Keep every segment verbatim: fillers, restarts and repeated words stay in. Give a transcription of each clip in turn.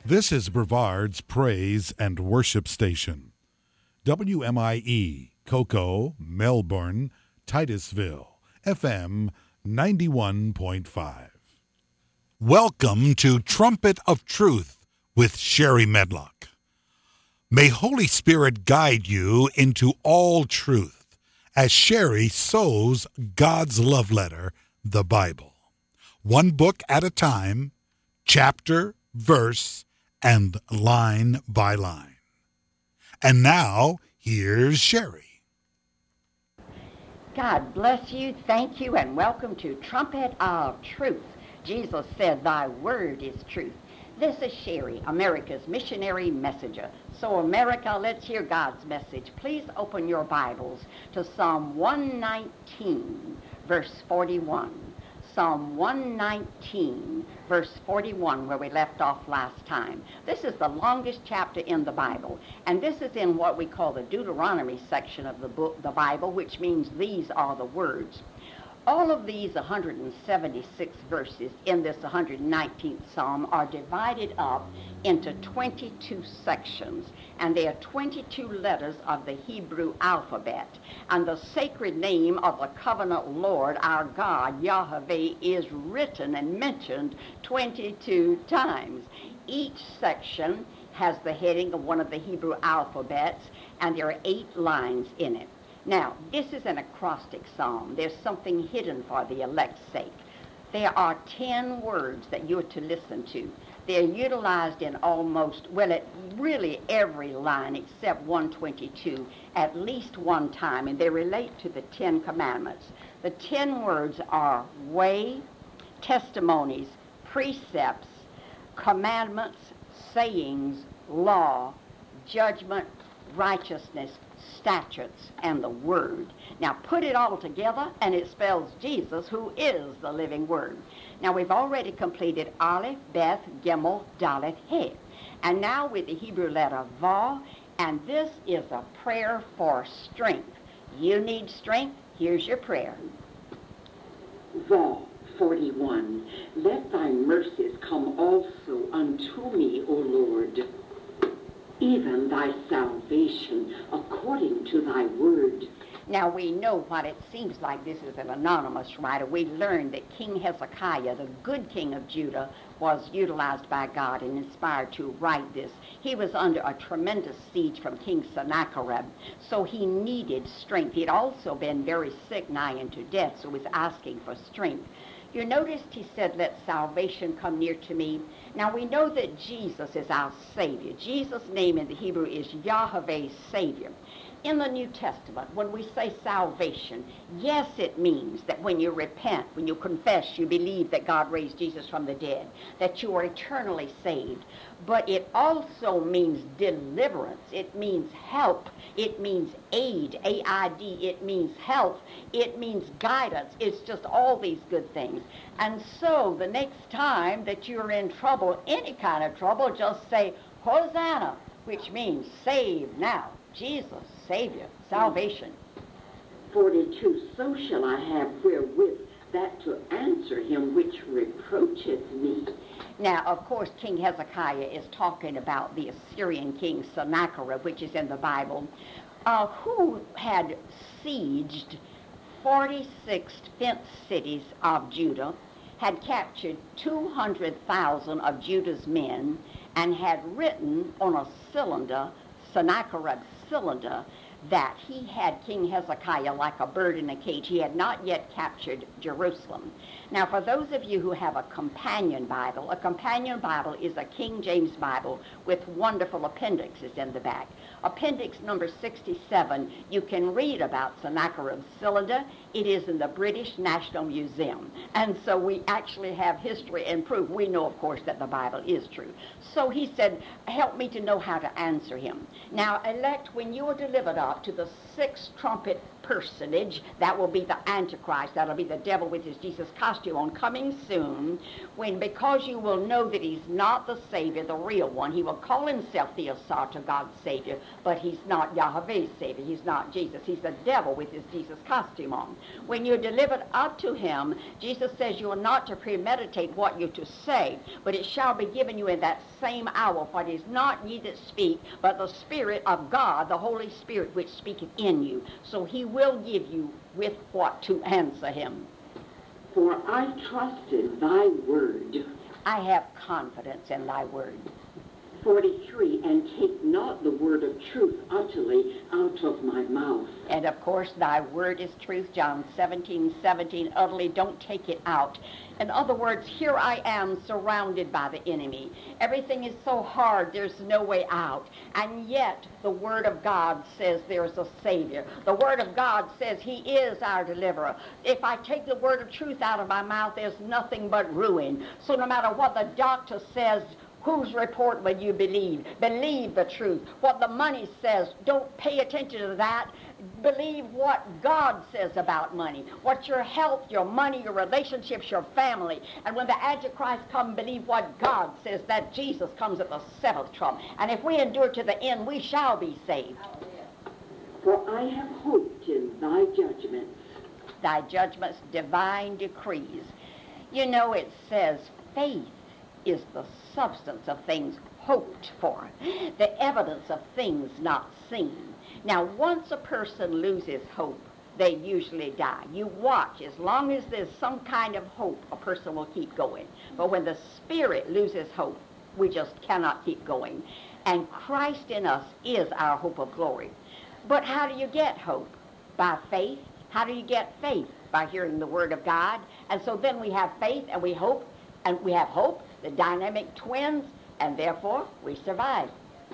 This is Brevard's Praise and Worship Station. W M I E, Cocoa, Melbourne, Titusville, F M ninety-one point five. Welcome to Trumpet of Truth with Sherry Medlock. May Holy Spirit guide you into all truth as Sherry sows God's love letter, the Bible. One book at a time, chapter, verse, and line by line. And now, here's Sherry. God bless you, thank you, and welcome to Trumpet of Truth. Jesus said, "Thy word is truth." This is Sherry, America's missionary messenger. So America, let's hear God's message. Please open your Bibles to Psalm one nineteen, verse forty-one. Psalm one nineteen, verse forty-one, where we left off last time. This is the longest chapter in the Bible, and this is in what we call the Deuteronomy section of the book, the Bible, which means these are the words. All of these one hundred seventy-six verses in this one hundred nineteenth Psalm are divided up into twenty-two sections, and they are twenty-two letters of the Hebrew alphabet. And the sacred name of the covenant Lord, our God, Yahweh, is written and mentioned twenty-two times. Each section has the heading of one of the Hebrew alphabets, and there are eight lines in it. Now, this is an acrostic psalm. There's something hidden for the elect's sake. There are ten words that you're to listen to. They're utilized in almost, well, at really every line except one twenty-two, at least one time, and they relate to the Ten Commandments. The ten words are way, testimonies, precepts, commandments, sayings, law, judgment, righteousness, statutes, and the Word. Now put it all together and it spells Jesus, who is the living Word. Now we've already completed Aleph, Beth, Gimel, Dalet, He. And now with the Hebrew letter Vav, and this is a prayer for strength. You need strength? Here's your prayer. Vav forty-one. Let thy mercies come also unto me, O Lord, even thy salvation according to thy word. Now we know what it seems like this is an anonymous writer. We learned that King Hezekiah, the good king of Judah, was utilized by God and inspired to write this. He was under a tremendous siege from King Sennacherib, so he needed strength. He'd also been very sick, nigh unto death, so he was asking for strength. You noticed he said, let salvation come near to me. Now we know that Jesus is our Savior. Jesus' name in the Hebrew is Yahweh Savior. In the New Testament, when we say salvation, yes, it means that when you repent, when you confess, you believe that God raised Jesus from the dead, that you are eternally saved. But it also means deliverance. It means help. It means aid, A I D. It means health. It means guidance. It's just all these good things. And so the next time that you're in trouble, any kind of trouble, just say, Hosanna, which means save now. Jesus, Savior, salvation. forty-two. So shall I have wherewith that to answer him which reproacheth me. Now, of course, King Hezekiah is talking about the Assyrian king Sennacherib, which is in the Bible, uh, who had sieged forty-six fenced cities of Judah, had captured two hundred thousand of Judah's men, and had written on a cylinder, Sennacherib's cylinder, that he had King Hezekiah like a bird in a cage. He had not yet captured Jerusalem. Now, for those of you who have a companion Bible, a companion Bible is a King James Bible with wonderful appendixes in the back. Appendix number sixty-seven, you can read about Sennacherib's cylinder. It is in the British National Museum. And so we actually have history and proof. We know, of course, that the Bible is true. So he said, help me to know how to answer him. Now, elect, when you are delivered up to the sixth trumpet personage. That will be the Antichrist. That'll be the devil with his Jesus costume on, coming soon, when because you will know that he's not the Savior, the real one, he will call himself the Asata, God's Savior, but he's not Yahweh's Savior. He's not Jesus. He's the devil with his Jesus costume on. When you're delivered up to him, Jesus says you are not to premeditate what you're to say, but it shall be given you in that same hour what is not ye that speak, but the Spirit of God, the Holy Spirit, which speaketh in you. So he will give you with what to answer him. For I trust in thy word. I have confidence in thy word. forty-three, and take not the word of truth utterly out of my mouth. And of course, thy word is truth, John seventeen seventeen, utterly don't take it out. In other words, here I am surrounded by the enemy. Everything is so hard, there's no way out. And yet, the word of God says there's a Savior. The word of God says he is our deliverer. If I take the word of truth out of my mouth, there's nothing but ruin. So no matter what the doctor says, whose report will you believe? Believe the truth. What the money says, don't pay attention to that. Believe what God says about money. What your health, your money, your relationships, your family. And when the Antichrist comes, believe what God says, that Jesus comes at the seventh trump. And if we endure to the end, we shall be saved. For I have hoped in thy judgments. Thy judgments, divine decrees. You know, it says faith is the substance of things hoped for, the evidence of things not seen. Now, once a person loses hope, they usually die. You watch, as long as there's some kind of hope, a person will keep going. But when the spirit loses hope, we just cannot keep going. And Christ in us is our hope of glory. But how do you get hope? By faith. How do you get faith? By hearing the word of God. And so then we have faith and we hope, and we have hope, the dynamic twins, and therefore we survive.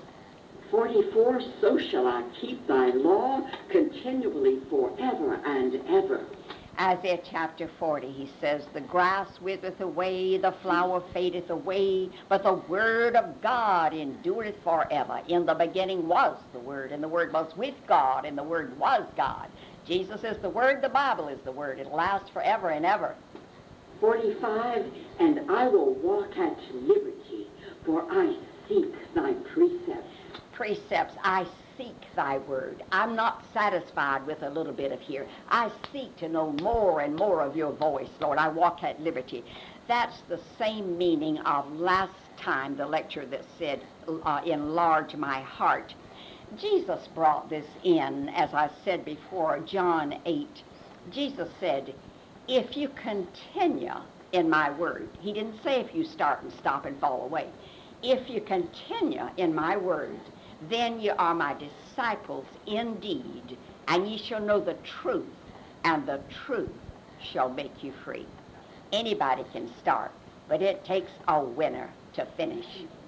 forty-four, so shall I keep thy law continually forever and ever. Isaiah chapter forty, he says, the grass withereth away, the flower fadeth away, but the word of God endureth forever. In the beginning was the Word, and the Word was with God, and the Word was God. Jesus is the Word, the Bible is the Word. It lasts forever and ever. forty-five, and I will walk at liberty, for I seek thy precepts. Precepts, I seek thy word. I'm not satisfied with a little bit of here. I seek to know more and more of your voice, Lord. I walk at liberty. That's the same meaning of last time, the lecture that said, uh, enlarge my heart. Jesus brought this in, as I said before, John eight. Jesus said, if you continue in my word, he didn't say if you start and stop and fall away. If you continue in my word, then ye are my disciples indeed, and ye shall know the truth, and the truth shall make you free. Anybody can start, but it takes a winner to finish.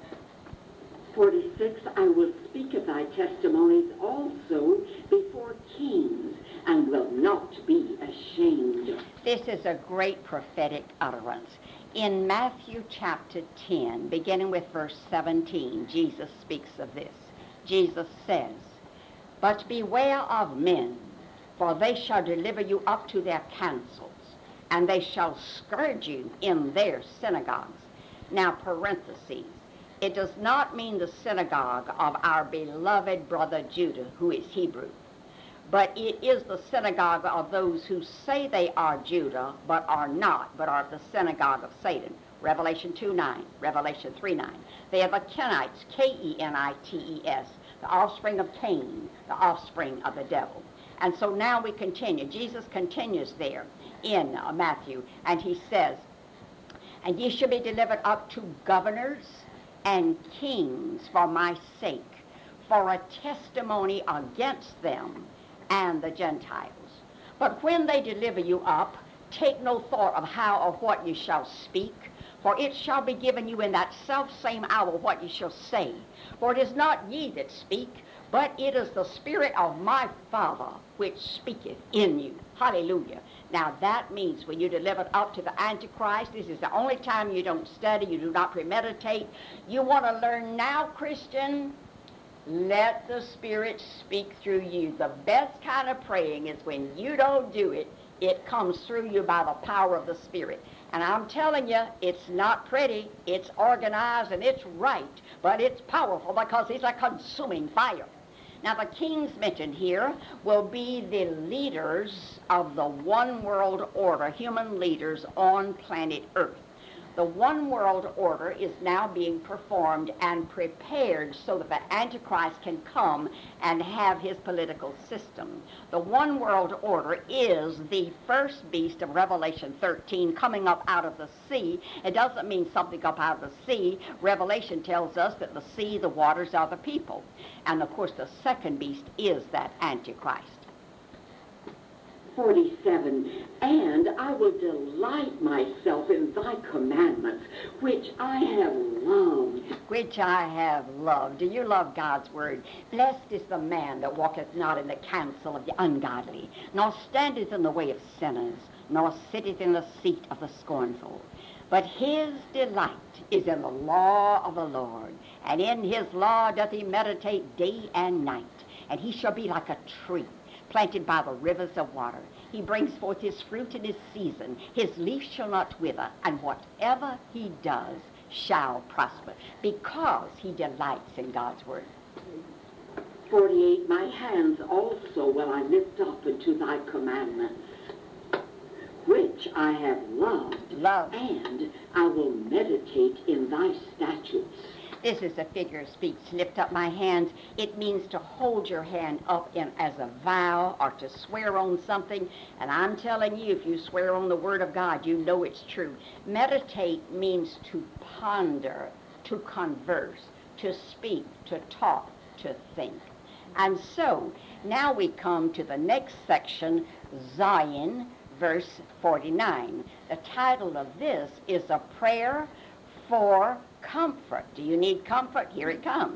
forty-six, I will speak of thy testimonies also before kings, and will not be ashamed. This is a great prophetic utterance. In Matthew chapter ten, beginning with verse seventeen, Jesus speaks of this. Jesus says, but beware of men, for they shall deliver you up to their councils, and they shall scourge you in their synagogues. Now, parentheses, it does not mean the synagogue of our beloved brother Judah, who is Hebrew, but it is the synagogue of those who say they are Judah, but are not, but are the synagogue of Satan. Revelation two nine, Revelation three nine. They are the Kenites, K E N I T E S, the offspring of Cain, the offspring of the devil. And so now we continue. Jesus continues there in uh, Matthew, and he says, and ye shall be delivered up to governors and kings for my sake, for a testimony against them and the Gentiles. But when they deliver you up, take no thought of how or what you shall speak, for it shall be given you in that self-same hour what ye shall say. For it is not ye that speak, but it is the Spirit of my Father which speaketh in you. Hallelujah. Now that means when you're delivered up to the Antichrist, this is the only time you don't study, you do not premeditate. You want to learn now, Christian? Let the Spirit speak through you. The best kind of praying is when you don't do it, it comes through you by the power of the Spirit. And I'm telling you, it's not pretty, it's organized, and it's right, but it's powerful because it's a consuming fire. Now, the kings mentioned here will be the leaders of the one world order, human leaders on planet Earth. The one world order is now being performed and prepared so that the Antichrist can come and have his political system. The one world order is the first beast of Revelation thirteen coming up out of the sea. It doesn't mean something up out of the sea. Revelation tells us that the sea, the waters, are the people. And of course the second beast is that Antichrist. forty-seven, and I will delight myself in thy commandments, which I have loved. Which I have loved. Do you love God's word? Blessed is the man that walketh not in the counsel of the ungodly, nor standeth in the way of sinners, nor sitteth in the seat of the scornful. But his delight is in the law of the Lord, and in his law doth he meditate day and night. And he shall be like a tree planted by the rivers of water. He brings forth his fruit in his season. His leaf shall not wither, and whatever he does shall prosper, because he delights in God's word. forty-eight, my hands also will I lift up unto thy commandments, which I have loved, Love. and I will meditate in thy statutes. This is a figure of speech. Lift up my hands. It means to hold your hand up in as a vow or to swear on something. And I'm telling you, if you swear on the word of God, you know it's true. Meditate means to ponder, to converse, to speak, to talk, to think. And so now we come to the next section, Zion, verse forty-nine. The title of this is a prayer for comfort. Do you need comfort? Here it comes.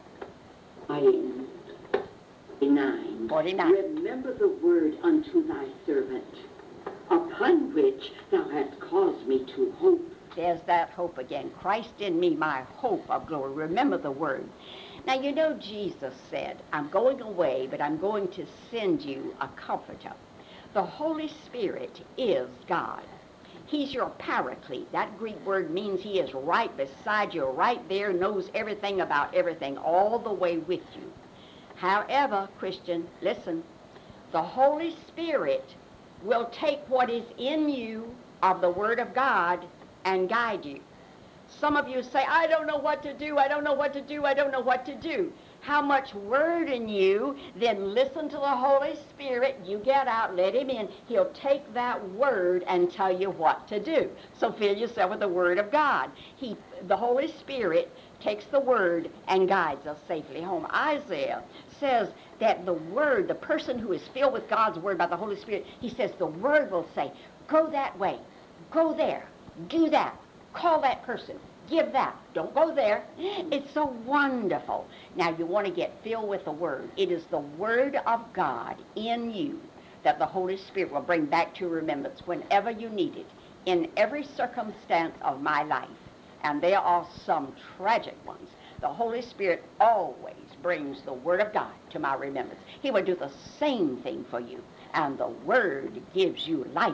Zion, forty-nine. forty-nine. Remember the word unto thy servant, upon which thou hast caused me to hope. There's that hope again. Christ in me, my hope of glory. Remember the word. Now, you know, Jesus said, I'm going away, but I'm going to send you a comforter. The Holy Spirit is God. He's your paraclete. That Greek word means he is right beside you, right there, knows everything about everything, all the way with you. However, Christian, listen, the Holy Spirit will take what is in you of the Word of God and guide you. Some of you say, I don't know what to do, I don't know what to do, I don't know what to do. How much word in you, then listen to the Holy Spirit. You get out, let him in. He'll take that word and tell you what to do. So fill yourself with the word of God. He, the Holy Spirit takes the word and guides us safely home. Isaiah says that the word, the person who is filled with God's word by the Holy Spirit, he says the word will say, go that way, go there, do that, call that person. Give that. Don't go there. It's so wonderful. Now, you want to get filled with the Word. It is the Word of God in you that the Holy Spirit will bring back to remembrance whenever you need it, in every circumstance of my life. And there are some tragic ones. The Holy Spirit always brings the Word of God to my remembrance. He will do the same thing for you. And the Word gives you life.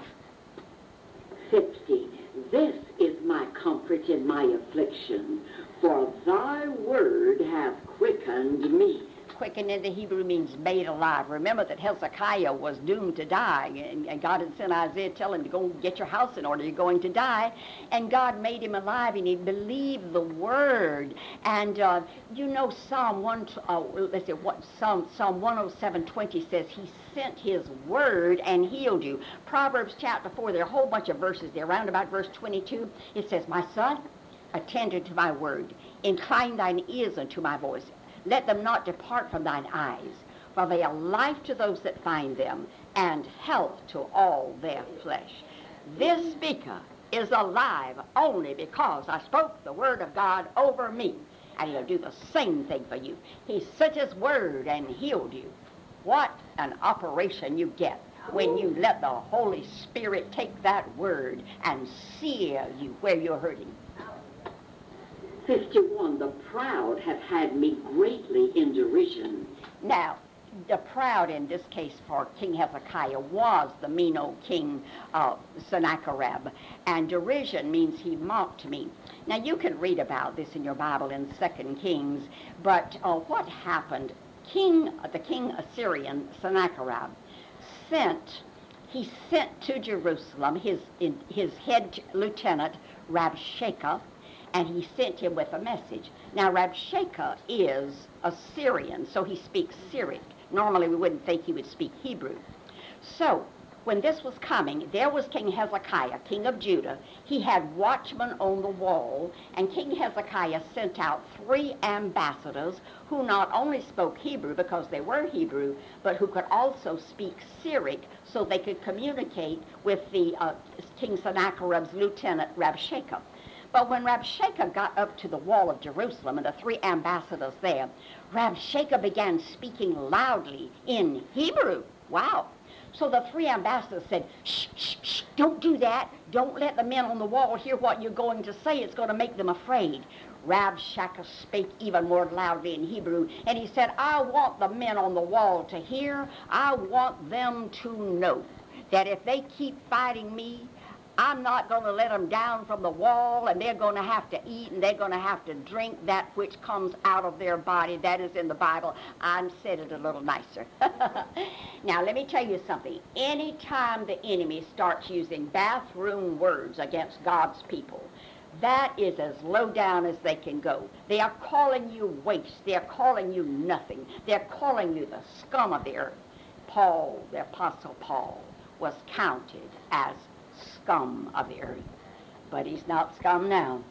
sixty. This is my comfort in my affliction, for thy word hath quickened me. Quickened in the Hebrew means made alive. Remember that Hezekiah was doomed to die, and, and God had sent Isaiah telling him to go get your house in order, you're going to die. And God made him alive, and he believed the word. And uh, you know Psalm one, uh, let's see, what Psalm Psalm one oh seven twenty says, he sent his word and healed you. Proverbs chapter four, there are a whole bunch of verses there. Around about verse twenty-two, it says, my son, attend unto my word, incline thine ears unto my voice. Let them not depart from thine eyes, for they are life to those that find them, and health to all their flesh. This speaker is alive only because I spoke the word of God over me, and he'll do the same thing for you. He sent his word and healed you. What an operation you get when you let the Holy Spirit take that word and seal you where you're hurting. fifty-one, the proud have had me greatly in derision. Now, the proud in this case for King Hezekiah was the mean old king uh, Sennacherib, and derision means he mocked me. Now you can read about this in your Bible in Second Kings, but uh, what happened? King, the king Assyrian Sennacherib sent, he sent to Jerusalem his his head lieutenant Rabshakeh, and he sent him with a message. Now Rabshakeh is Assyrian, so he speaks Syriac. Normally we wouldn't think he would speak Hebrew. So when this was coming, there was King Hezekiah, king of Judah. He had watchmen on the wall, and King Hezekiah sent out three ambassadors who not only spoke Hebrew because they were Hebrew, but who could also speak Syriac so they could communicate with the uh, King Sennacherib's lieutenant Rabshakeh. But when Rabshakeh got up to the wall of Jerusalem and the three ambassadors there, Rabshakeh began speaking loudly in Hebrew. Wow. So the three ambassadors said, shh, shh, shh, don't do that. Don't let the men on the wall hear what you're going to say. It's going to make them afraid. Rabshakeh spake even more loudly in Hebrew, and he said, I want the men on the wall to hear. I want them to know that if they keep fighting me, I'm not going to let them down from the wall, and they're going to have to eat, and they're going to have to drink that which comes out of their body. That is in the Bible. I said it a little nicer. Now, let me tell you something. Anytime the enemy starts using bathroom words against God's people, that is as low down as they can go. They are calling you waste. They are calling you nothing. They're calling you the scum of the earth. Paul, the Apostle Paul, was counted as scum of the earth, but he's not scum now.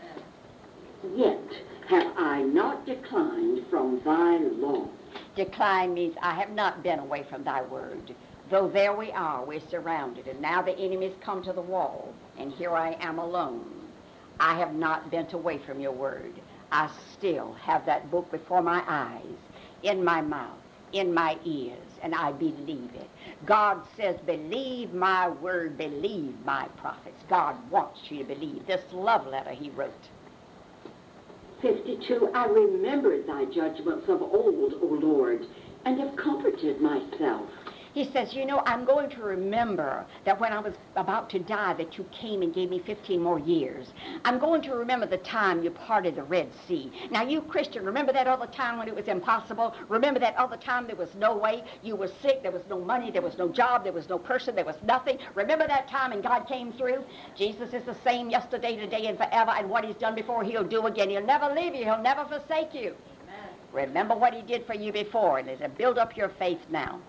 Yet have I not declined from thy law. Decline means I have not been away from thy word. Though there we are, we're surrounded, and now the enemy's come to the wall, and here I am alone. I have not bent away from your word. I still have that book before my eyes, in my mouth, in my ears, and I believe it. God says, believe my word, believe my prophets. God wants you to believe this love letter he wrote. fifty-two, I remembered thy judgments of old, O Lord, and have comforted myself. He says, you know, I'm going to remember that when I was about to die that you came and gave me fifteen more years. I'm going to remember the time you parted the Red Sea. Now, you Christian, remember that other time when it was impossible? Remember that other time there was no way? You were sick, there was no money, there was no job, there was no person, there was nothing. Remember that time and God came through? Jesus is the same yesterday, today, and forever, and what he's done before, he'll do again. He'll never leave you. He'll never forsake you. Amen. Remember what he did for you before, and build up your faith now.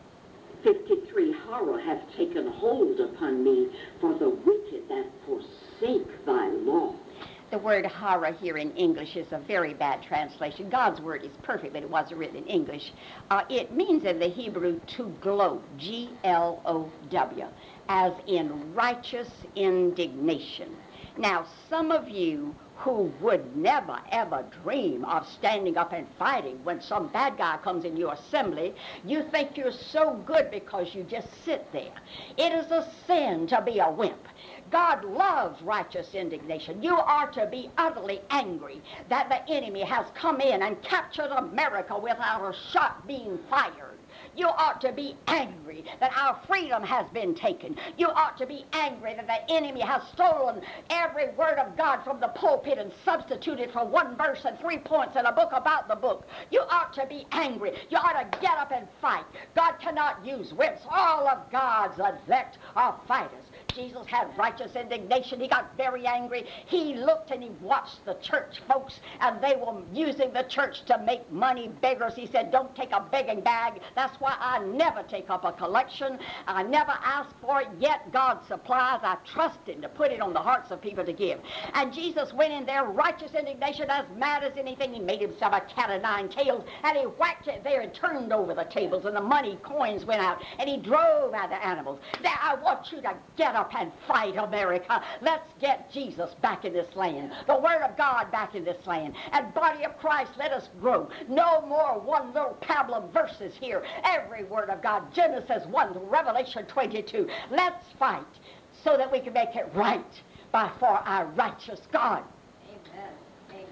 fifty-three, horror hath taken hold upon me, for the wicked that forsake thy law. The word horror here in English is a very bad translation. God's word is perfect, but it wasn't written in English. Uh, it means in the Hebrew to glow, G L O W, as in righteous indignation. Now, some of you who would never, ever dream of standing up and fighting when some bad guy comes in your assembly, you think you're so good because you just sit there. It is a sin to be a wimp. God loves righteous indignation. You are to be utterly angry that the enemy has come in and captured America without a shot being fired. You ought to be angry that our freedom has been taken. You ought to be angry that the enemy has stolen every word of God from the pulpit and substituted for one verse and three points in a book about the book. You ought to be angry. You ought to get up and fight. God cannot use wimps. All of God's elect are fighters. Jesus had righteous indignation. He got very angry. He looked and he watched the church folks, and they were using the church to make money, beggars. He said, don't take a begging bag. That's why I never take up a collection. I never ask for it, yet God supplies. I trust him to put it on the hearts of people to give. And Jesus went in there, righteous indignation, as mad as anything. He made himself a cat of nine tails, and he whacked it there and turned over the tables, and the money coins went out, and he drove out the animals. Now, I want you to get up and fight, America. Let's get Jesus back in this land, the Word of God back in this land, and body of Christ, let us grow. No more one little pablum verses here. Every Word of God, Genesis one to Revelation twenty-two. Let's fight so that we can make it right by for our righteous God. Amen. Amen.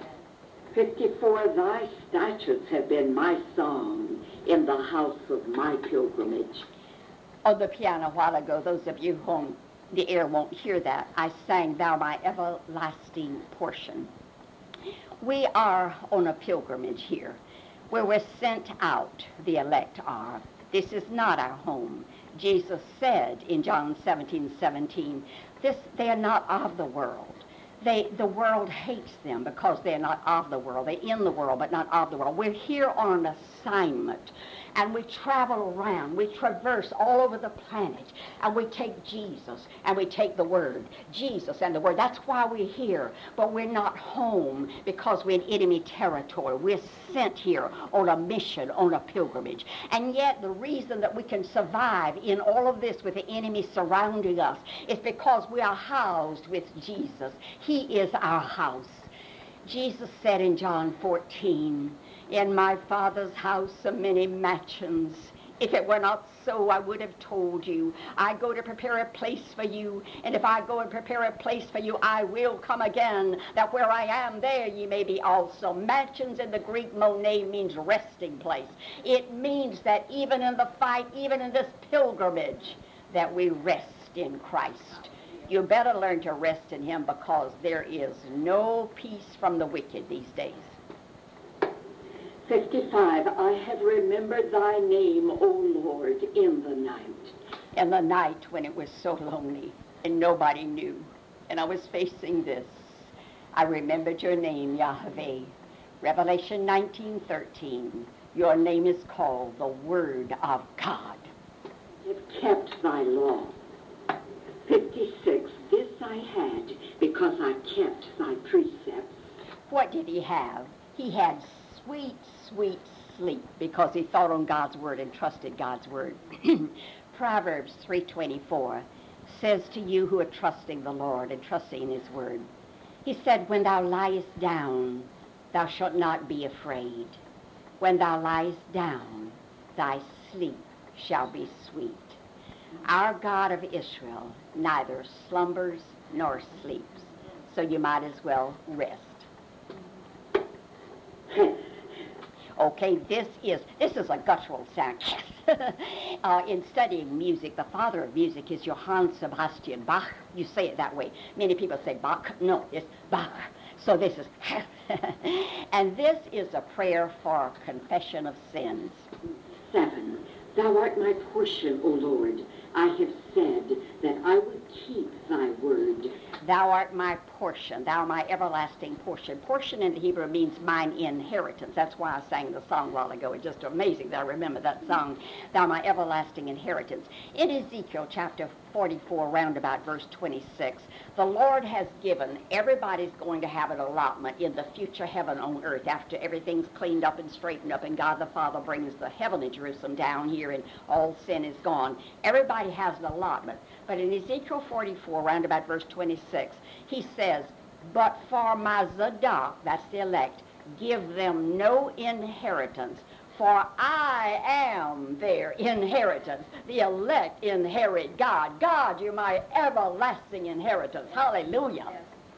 fifty-four, thy statutes have been my song in the house of my pilgrimage. On the piano a while ago, those of you whom the air won't hear that, I sang Thou My Everlasting Portion. We are on a pilgrimage here, where we're sent out, the elect are. This is not our home. Jesus said in John seventeen seventeen, this, they are not of the world. They, the world hates them because they're not of the world. They're in the world, but not of the world. We're here on an assignment, and we travel around. We traverse all over the planet, and we take Jesus, and we take the Word. Jesus and the Word. That's why we're here, but we're not home because we're in enemy territory. We're sent here on a mission, on a pilgrimage. And yet the reason that we can survive in all of this with the enemy surrounding us is because we are housed with Jesus. He is our house. Jesus said in John fourteen, in my Father's house are many mansions. If it were not so, I would have told you. I go to prepare a place for you, and if I go and prepare a place for you, I will come again, that where I am, there ye may be also. Mansions in the Greek monē means resting place. It means that even in the fight, even in this pilgrimage, that we rest in Christ. You better learn to rest in him, because there is no peace from the wicked these days. fifty-five, I have remembered thy name, O Lord, in the night. In the night when it was so lonely and nobody knew, and I was facing this, I remembered your name, Yahweh. Revelation nineteen thirteen, your name is called the Word of God. I have kept thy law. fifty-six, this I had because I kept thy precepts. What did he have? He had sweet, sweet sleep because he thought on God's Word and trusted God's Word. Proverbs three twenty-four says to you who are trusting the Lord and trusting in his Word, he said, when thou liest down, thou shalt not be afraid. When thou liest down, thy sleep shall be sweet. Our God of Israel neither slumbers nor sleeps, so you might as well rest. Okay, this is this is a guttural sound. uh, in studying music, the father of music is Johann Sebastian Bach. You say it that way. Many people say Bach. No, it's Bach. So this is, and this is a prayer for confession of sins. Seven, thou art my portion, O Lord. I have said that I would keep thy word. Thou art my portion, thou my everlasting portion. Portion in the Hebrew means mine inheritance. That's why I sang the song a while ago. It's just amazing that I remember that song, thou my everlasting inheritance. In Ezekiel chapter forty-four, roundabout verse twenty-six, the Lord has given, everybody's going to have an allotment in the future heaven on earth after everything's cleaned up and straightened up and God the Father brings the heavenly Jerusalem down here and all sin is gone. Everybody has an allotment. But in Ezekiel forty-four, roundabout verse twenty-six, he says, but for my Zadok, that's the elect, give them no inheritance, for I am their inheritance. The elect inherit God. God, you're my everlasting inheritance. Hallelujah.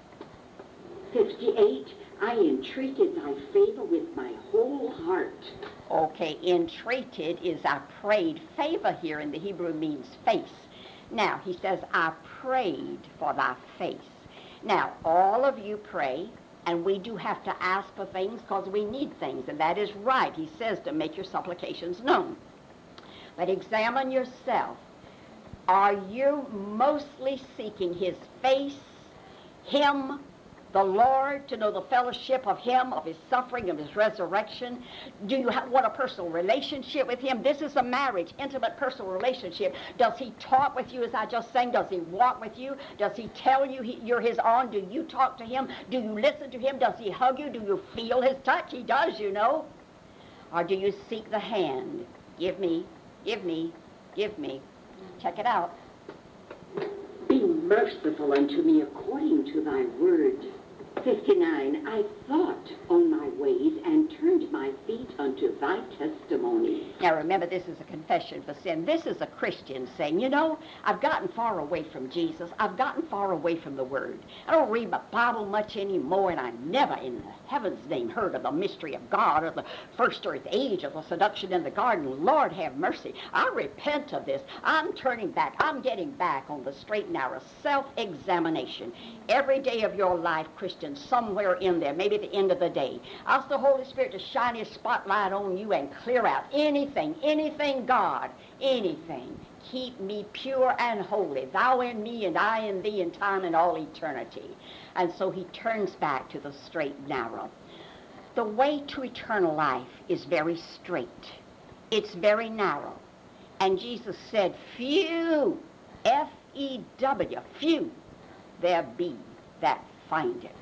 fifty-eight, I entreated thy favor with my whole heart. Okay, entreated is I prayed. Favor here in the Hebrew means face. Now, he says, I prayed for thy face. Now, all of you pray, and we do have to ask for things because we need things, and that is right. He says to make your supplications known. But examine yourself. Are you mostly seeking his face, him, the Lord, to know the fellowship of him, of his suffering, of his resurrection? Do you have, want a personal relationship with him? This is a marriage, intimate personal relationship. Does he talk with you, as I just sang? Does he walk with you? Does he tell you he, you're his own? Do you talk to him? Do you listen to him? Does he hug you? Do you feel his touch? He does, you know. Or do you seek the hand? Give me, give me, give me. Check it out. Be merciful unto me according to thy word. fifty-nine, I thought on thy ways and turned my feet unto thy testimonies. Now remember, this is a confession for sin. This is a Christian saying, you know, I've gotten far away from Jesus. I've gotten far away from the Word. I don't read my Bible much anymore, and I never in heaven's name heard of the mystery of God or the first earth age or the seduction in the garden. Lord have mercy. I repent of this. I'm turning back. I'm getting back on the straight and narrow. Self-examination. Every day of your life, Christian, somewhere in there, maybe at the end of the day, ask the Holy Spirit to shine His spotlight on you and clear out anything, anything, God, anything. Keep me pure and holy, thou in me and I in thee in time and all eternity. And so he turns back to the straight and narrow. The way to eternal life is very straight. It's very narrow. And Jesus said, few, F E W, few, there be that find it.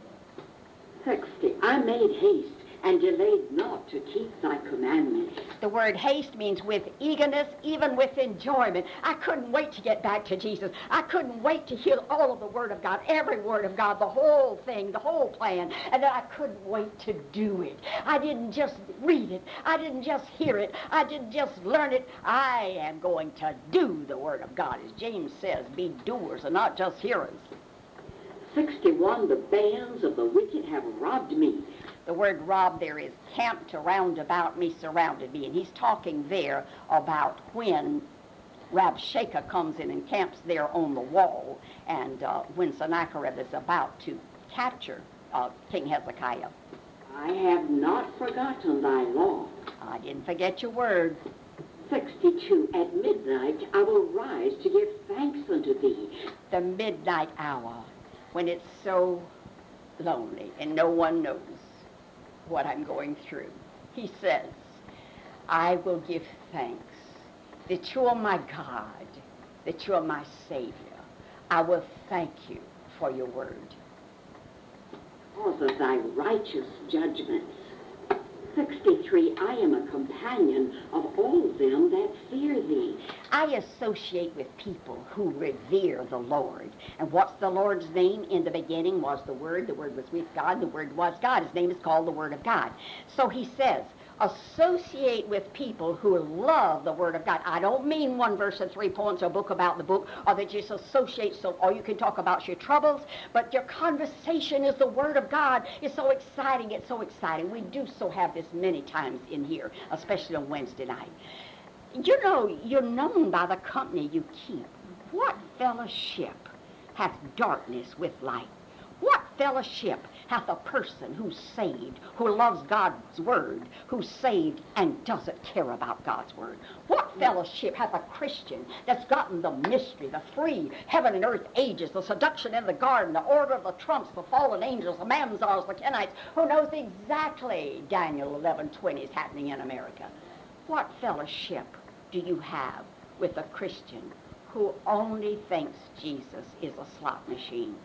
sixty. I made haste and delayed not to keep thy commandments. The word haste means with eagerness, even with enjoyment. I couldn't wait to get back to Jesus. I couldn't wait to hear all of the Word of God, every Word of God, the whole thing, the whole plan, and then I couldn't wait to do it. I didn't just read it. I didn't just hear it. I didn't just learn it. I am going to do the Word of God. As James says, be doers and not just hearers. sixty-one. The bands of the wicked have robbed me. The word rob there is camped around about me, surrounded me. And he's talking there about when Rabshakeh comes in and camps there on the wall, and uh, when Sennacherib is about to capture uh, King Hezekiah. I have not forgotten thy law. I didn't forget your word. sixty-two. At midnight I will rise to give thanks unto thee. The midnight hour, when it's so lonely and no one knows what I'm going through. He says, I will give thanks that you are my God, that you are my Savior. I will thank you for your word. Because of thy righteous judgments. sixty-three. I am a companion of all them that fear thee. I associate with people who revere the Lord. And what's the Lord's name? In the beginning was the Word. The Word was with God. The Word was God. His name is called the Word of God. So he says, associate with people who love the Word of God. I don't mean one verse and three points or a book about the book, or that you just associate, so or you can talk about your troubles, but your conversation is the Word of God. It's so exciting. It's so exciting. We do so have this many times in here, especially on Wednesday night. You know, you're known by the company you keep. What fellowship hath darkness with light? What fellowship hath a person who's saved, who loves God's word, who's saved and doesn't care about God's word? What fellowship hath a Christian that's gotten the mystery, the three heaven and earth ages, the seduction in the garden, the order of the trumps, the fallen angels, the Mamzars, the Kenites, who knows exactly Daniel eleven twenty is happening in America? What fellowship do you have with a Christian who only thinks Jesus is a slot machine?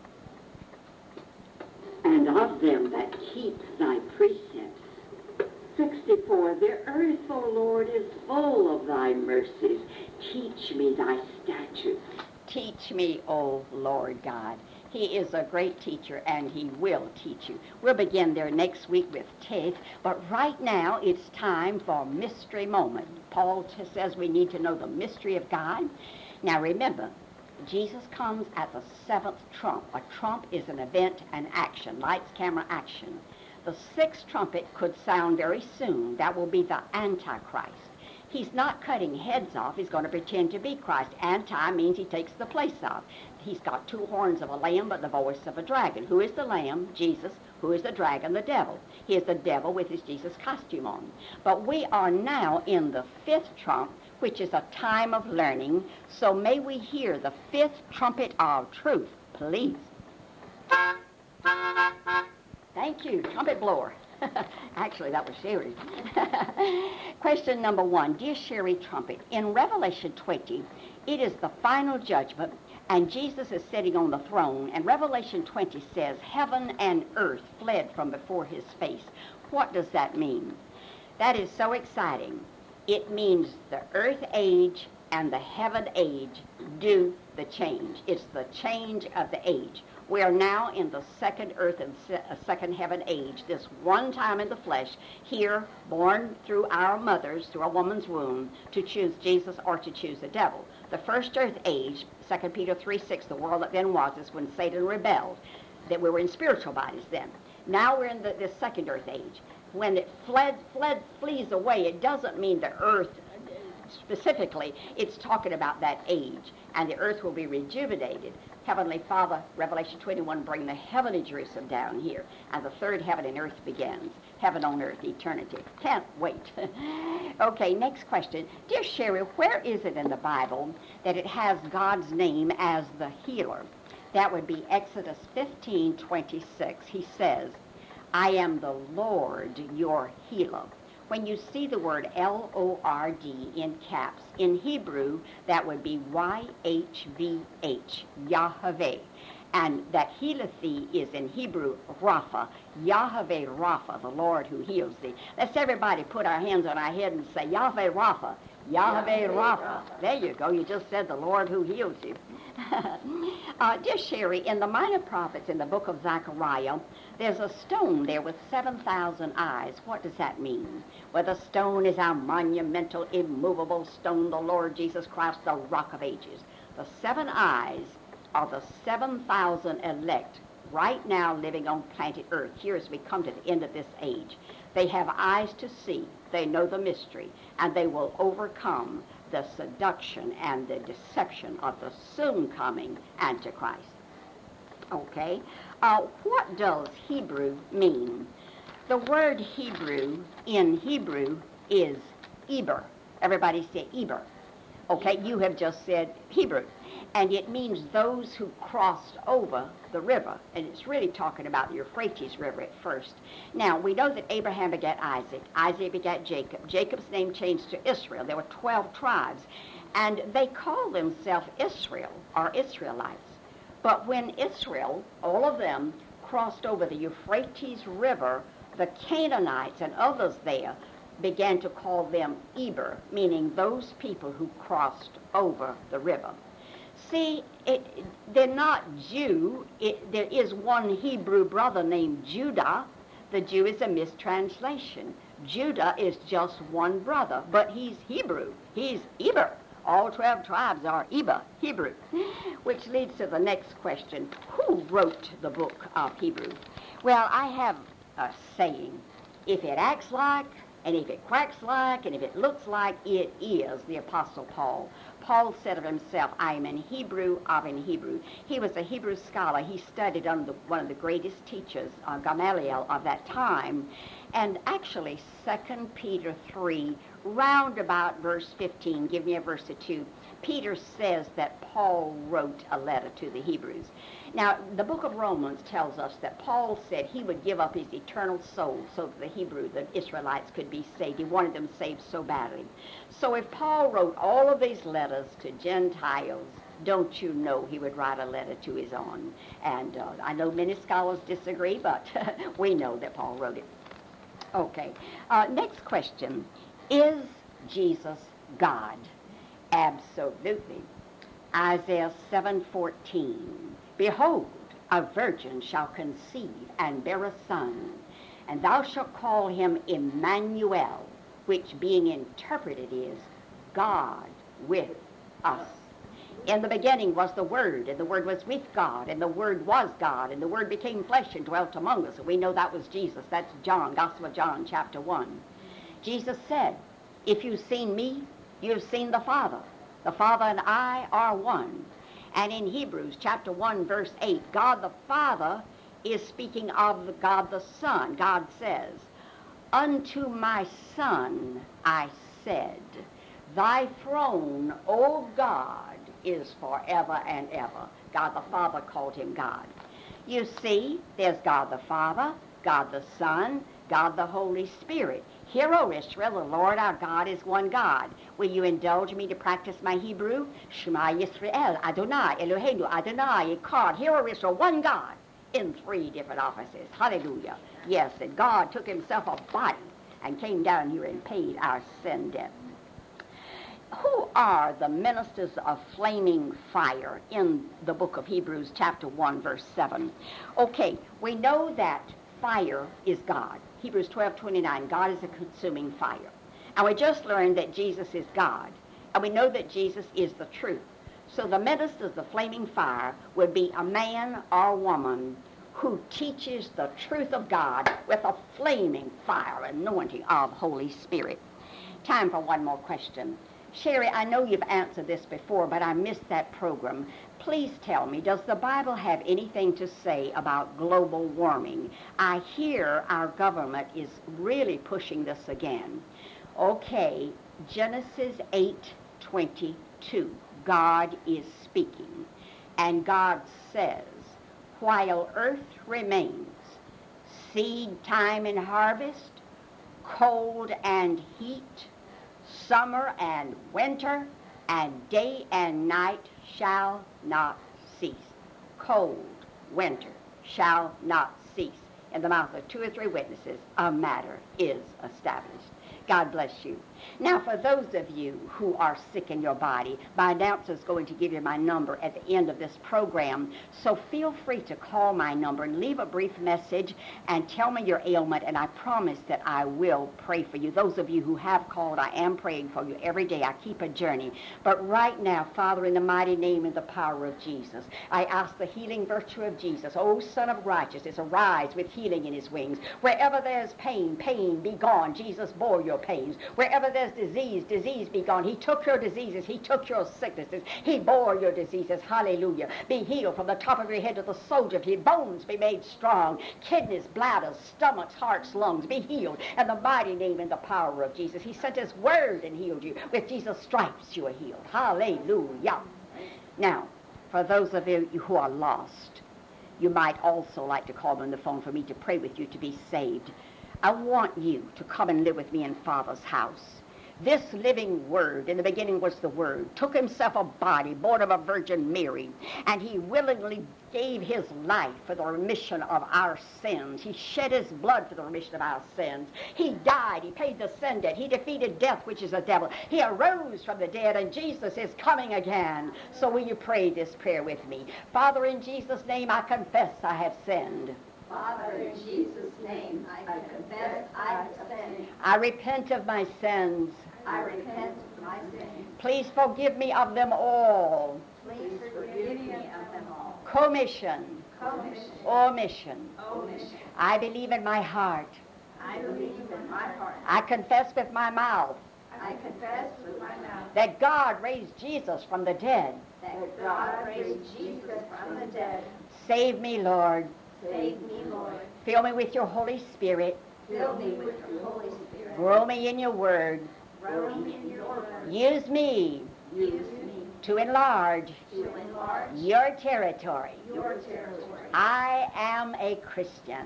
And of them that keep thy precepts. sixty-four. The earth, O Lord, is full of thy mercies. Teach me thy statutes. Teach me, O Lord God. He is a great teacher, and he will teach you. We'll begin there next week with Teth, but right now it's time for mystery moment. Paul t- says we need to know the mystery of God. Now remember, Jesus comes at the seventh trump. A trump is an event, an action, lights, camera, action. The sixth trumpet could sound very soon. That will be the Antichrist. He's not cutting heads off. He's going to pretend to be Christ. Anti means he takes the place of. He's got two horns of a lamb, but the voice of a dragon. Who is the lamb? Jesus. Who is the dragon? The devil. He is the devil with his Jesus costume on. But we are now in the fifth trump, which is a time of learning. So may we hear the fifth trumpet of truth, please. Thank you, trumpet blower. Actually, that was Sherry. Question number one. Dear Sherry Trumpet, in Revelation twenty, it is the final judgment, and Jesus is sitting on the throne, and Revelation twenty says, heaven and earth fled from before his face. What does that mean? That is so exciting. It means the earth age and the heaven age do the change. It's the change of the age. We are now in the second earth and se- uh, second heaven age, this one time in the flesh, here, born through our mothers, through a woman's womb, to choose Jesus or to choose the devil. The first earth age, Second Peter three six, the world that then was, is when Satan rebelled, that we were in spiritual bodies then. Now we're in the, this second earth age. When it fled, fled, flees away, it doesn't mean the earth specifically. It's talking about that age, and the earth will be rejuvenated. Heavenly Father, Revelation twenty-one, bring the heavenly Jerusalem down here, and the third heaven and earth begins. Heaven on earth, eternity. Can't wait. Okay, next question. Dear Sherry, where is it in the Bible that it has God's name as the healer? That would be Exodus fifteen twenty-six. He says, I am the Lord your healer. When you see the word L O R D in caps, in Hebrew, that would be Y H V H, Yahweh. And that healeth thee is in Hebrew, Rapha, Yahweh Rapha, the Lord who heals thee. Let's everybody put our hands on our head and say, Yahweh Rapha, Yahweh Rapha. There you go. You just said the Lord who heals you. uh, dear Sherry, in the Minor Prophets in the book of Zechariah, there's a stone there with seven thousand eyes. What does that mean? Well, the stone is our monumental, immovable stone, the Lord Jesus Christ, the rock of ages. The seven eyes are the seven thousand elect right now living on planet Earth, here as we come to the end of this age. They have eyes to see. They know the mystery, and they will overcome the seduction and the deception of the soon-coming Antichrist. Okay, uh, what does Hebrew mean? The word Hebrew in Hebrew is Eber. Everybody say Eber. Okay, you have just said Hebrew. And it means those who crossed over the river. And it's really talking about the Euphrates River at first. Now, we know that Abraham begat Isaac. Isaac begat Jacob. Jacob's name changed to Israel. There were twelve tribes. And they called themselves Israel, or Israelites. But when Israel, all of them, crossed over the Euphrates River, the Canaanites and others there began to call them Eber, meaning those people who crossed over the river. See, it, they're not Jew. It, there is one Hebrew brother named Judah. The Jew is a mistranslation. Judah is just one brother, but he's Hebrew. He's Eber. All twelve tribes are Eber, Hebrew. Which leads to the next question. Who wrote the book of Hebrew? Well, I have a saying. If it acts like, and if it quacks like, and if it looks like, it is the Apostle Paul. Paul said of himself, I am an Hebrew of an Hebrew. He was a Hebrew scholar. He studied under one of the greatest teachers, uh, Gamaliel, of that time. And actually, Second Peter three, round about verse fifteen, give me a verse or two, Peter says that Paul wrote a letter to the Hebrews. Now, the book of Romans tells us that Paul said he would give up his eternal soul so that the Hebrew, the Israelites, could be saved. He wanted them saved so badly. So if Paul wrote all of these letters to Gentiles, don't you know he would write a letter to his own? And uh, I know many scholars disagree, but we know that Paul wrote it. Okay, uh, next question. Is Jesus God? Absolutely. Isaiah seven fourteen. Behold, a virgin shall conceive and bear a son, and thou shalt call him Emmanuel, which being interpreted is God with us. In the beginning was the Word, and the Word was with God, and the Word was God, and the Word became flesh and dwelt among us. And we know that was Jesus. That's John, Gospel of John, chapter one. Jesus said, if you've seen me, you've seen the Father. The Father and I are one. And in Hebrews chapter one, verse eight, God the Father is speaking of the God the Son. God says, unto my Son I said, thy throne, O God, is forever and ever. God the Father called him God. You see, there's God the Father, God the Son, God the Holy Spirit. Hear, O Israel, the Lord our God is one God. Will you indulge me to practice my Hebrew? Shema Yisrael, Adonai, Eloheinu, Adonai, Echad. Hear, O Israel, one God in three different offices. Hallelujah. Yes, and God took himself a body and came down here and paid our sin debt. Who are the ministers of flaming fire in the book of Hebrews chapter one verse seven? Okay, we know that fire is God. Hebrews twelve twenty-nine, God is a consuming fire. And we just learned that Jesus is God. And we know that Jesus is the truth. So the ministers of flaming fire would be a man or woman who teaches the truth of God with a flaming fire anointing of Holy Spirit. Time for one more question. Sherry, I know you've answered this before, but I missed that program. Please tell me, does the Bible have anything to say about global warming? I hear our government is really pushing this again. Okay, Genesis eight twenty-two, God is speaking, and God says, while earth remains, seed time and harvest, cold and heat, summer and winter, and day and night shall not cease. Cold, winter shall not cease. In the mouth of two or three witnesses, a matter is established. God bless you. Now, for those of you who are sick in your body, my announcer is going to give you my number at the end of this program, so feel free to call my number and leave a brief message and tell me your ailment, and I promise that I will pray for you. Those of you who have called, I am praying for you every day. I keep a journey. But right now, Father, in the mighty name and the power of Jesus, I ask the healing virtue of Jesus, O Son of Righteousness, arise with healing in his wings. Wherever there's pain, pain be gone. Jesus bore your pains. Wherever there's disease, disease be gone. He took your diseases. He took your sicknesses. He bore your diseases. Hallelujah. Be healed from the top of your head to the soles of your bones. Be made strong. Kidneys, bladders, stomachs, hearts, lungs. Be healed. In the mighty name and the power of Jesus. He sent his word and healed you. With Jesus' stripes you are healed. Hallelujah. Now, for those of you who are lost, you might also like to call on the phone for me to pray with you to be saved. I want you to come and live with me in Father's house. This living word, in the beginning was the word, took himself a body, born of a Virgin Mary, and he willingly gave his life for the remission of our sins. He shed his blood for the remission of our sins. He died. He paid the sin debt. He defeated death, which is the devil. He arose from the dead, and Jesus is coming again. So will you pray this prayer with me? Father, in Jesus' name, I confess I have sinned. Father, in Jesus' name, I confess I have sinned. I repent of my sins. I repent of my sins. Please forgive me of them all. Please forgive me of them all. Commission, Commission, omission. omission. I believe in my heart. I believe in my heart. I confess with my mouth I confess with my mouth that God raised Jesus from the dead. that God raised Jesus from the dead. Save me, Lord. Save me, Lord. Fill me with your Holy Spirit. Fill me with your Holy Spirit. Grow me in your word. Grow me in your word. Use me Use me to enlarge to enlarge your territory. your territory. I am a Christian.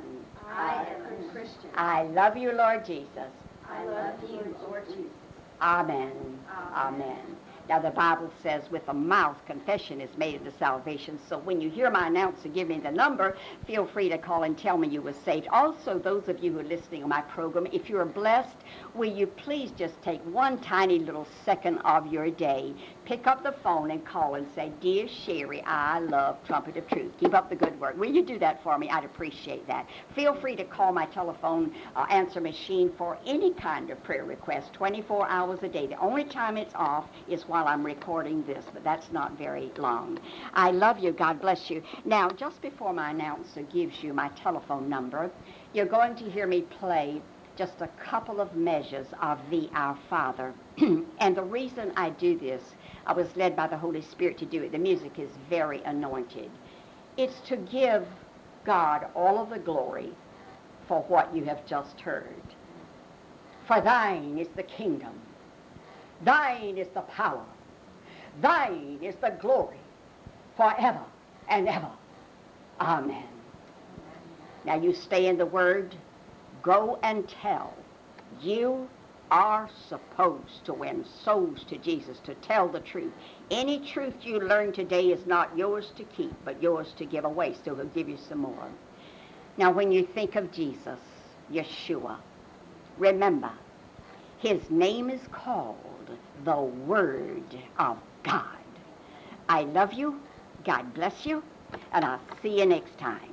I am a Christian. I love you, Lord Jesus. I love you, Lord Jesus. Amen. Amen. Amen. Now, the Bible says with the mouth, confession is made unto salvation. So when you hear my announcer give me the number, feel free to call and tell me you were saved. Also, those of you who are listening on my program, if you're blessed, will you please just take one tiny little second of your day, pick up the phone and call and say, Dear Sherry, I love Trumpet of Truth. Keep up the good work. Will you do that for me? I'd appreciate that. Feel free to call my telephone uh, answer machine for any kind of prayer request, twenty-four hours a day. The only time it's off is while I'm recording this, but that's not very long. I love you. God bless you. Now, just before my announcer gives you my telephone number, you're going to hear me play just a couple of measures of the Our Father. And the reason I do this, I was led by the Holy Spirit to do it. The music is very anointed. It's to give God all of the glory for what you have just heard. For thine is the kingdom. Thine is the power. Thine is the glory forever and ever. Amen. Now you stay in the Word. Go and tell. You are supposed to win souls to Jesus, to tell the truth. Any truth you learn today is not yours to keep, but yours to give away, so he'll give you some more. Now when you think of Jesus, Yeshua, remember, His name is called the Word of God. I love you. God bless you. And I'll see you next time.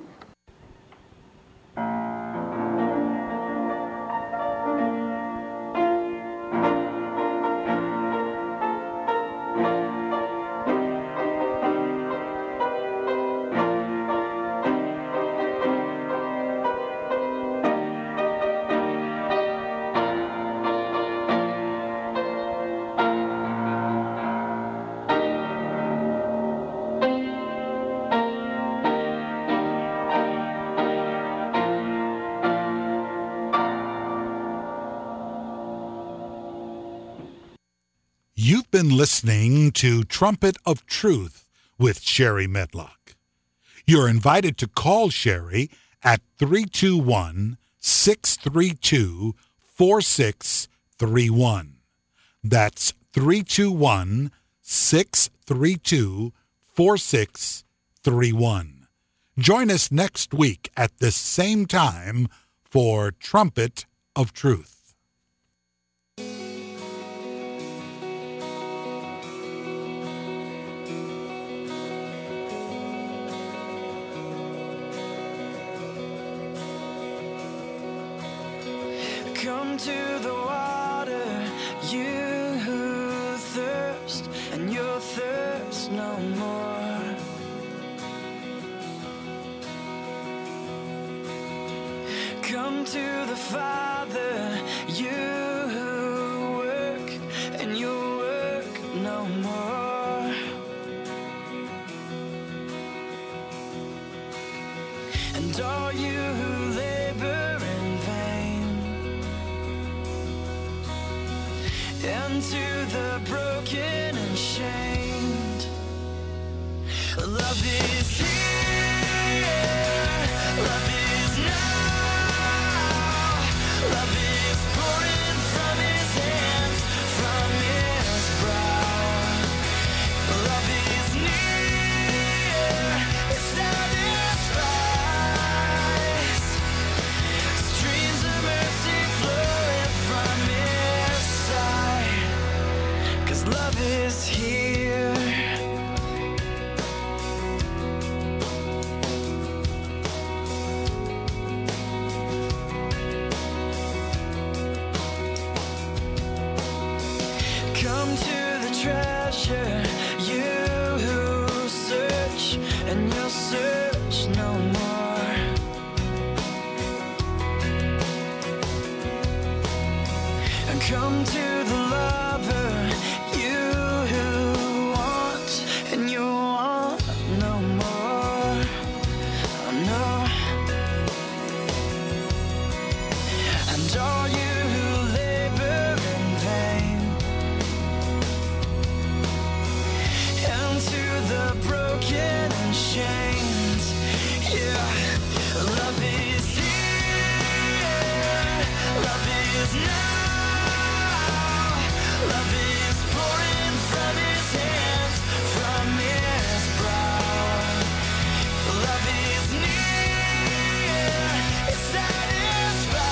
You've been listening to Trumpet of Truth with Sherry Medlock. You're invited to call Sherry at three two one, six three two, four six three one. That's three two one, six three two, four six three one. Join us next week at this same time for Trumpet of Truth. Come to the water, you who thirst, and you'll thirst no more. Come to the Father, you who work, and you'll work no more. And all you who labor in vain, and to the broken and shamed, love is here, love is now, love is pouring from his hands, from his brow. Love is near, it satisfies, streams of mercy flowing from his side, 'cause love is here. Come to the treasure, you who search, and you'll search no more. And come to the lover, you who want, and you want no more. Oh, no. And all you who labor in vain, and to the broken and shamed, yeah, love is here, love is now, love is pouring from his hands, from his brow. Love is near, it satisfies,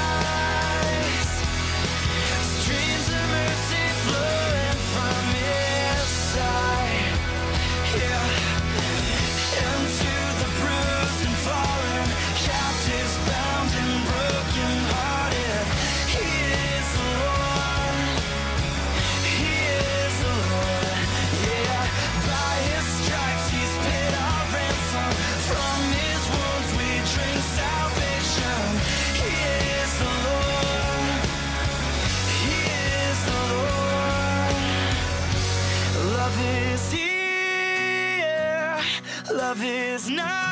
streams of mercy flowing from his side, yeah. And to the bruised and fallen, captives bound and broken hearted, he is the Lord, he is the Lord, yeah. By his stripes he's paid our ransom, from his wounds we drink salvation. He is the Lord, he is the Lord. Love is here, love is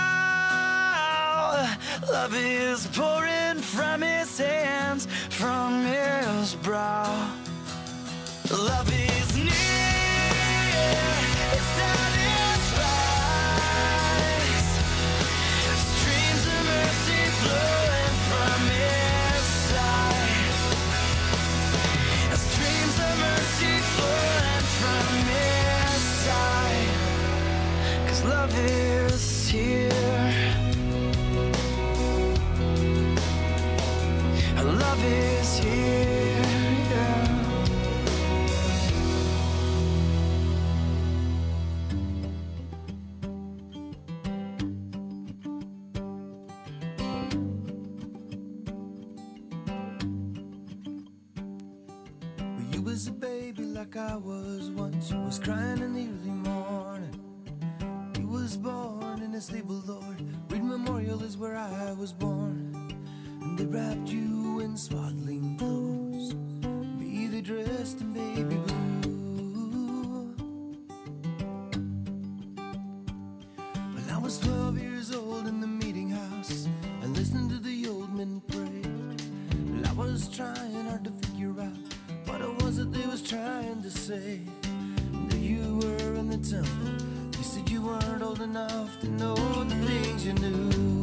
now, love is pouring from his hands, from his brow. Love is near, it satisfies, streams of mercy flowing from his side, streams of mercy flowing from his side, 'cause love is here, love is here, yeah. was a baby like I was once. She was crying in the early morning. He was born in a stable, Lord. Reed Memorial is where I was born. And they wrapped you in swaddling clothes. Me they dressed in baby blue. Well, I was twelve years old in the meeting house and listening to the old men pray. Well, I was trying hard to figure out what it was that they was trying to say. That you were in the temple. You said you weren't old enough to know the things you knew.